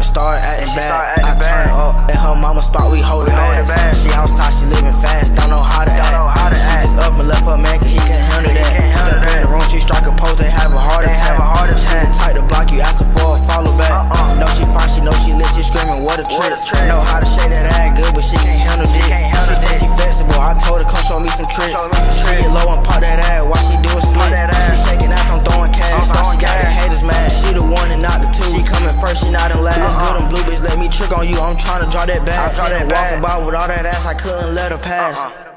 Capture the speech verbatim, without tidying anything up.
and start acting bad. I turn up at her mama's spot, we hold it back. She outside, she living fast, don't know how to act. She just up and left her man, cause he can't handle that. Step in the room, she strike a pose, they have a heart attack. She the type to block you, asking for a follow back. Know she fine, she know she lit, she screaming, what a trick. Know how to shake that ass good, but she can't handle dick. She said she flexible, I told her come show me some tricks. She get low and pop that ass while she do a split. She shaking ass, I'm throwing cash. Now she got the haters mad. She the one and not the two. She coming first, she not in last. Good them blue bitch, let me trick on you, I'm tryna draw that back. She done walking by with all that ass, I couldn't let her pass.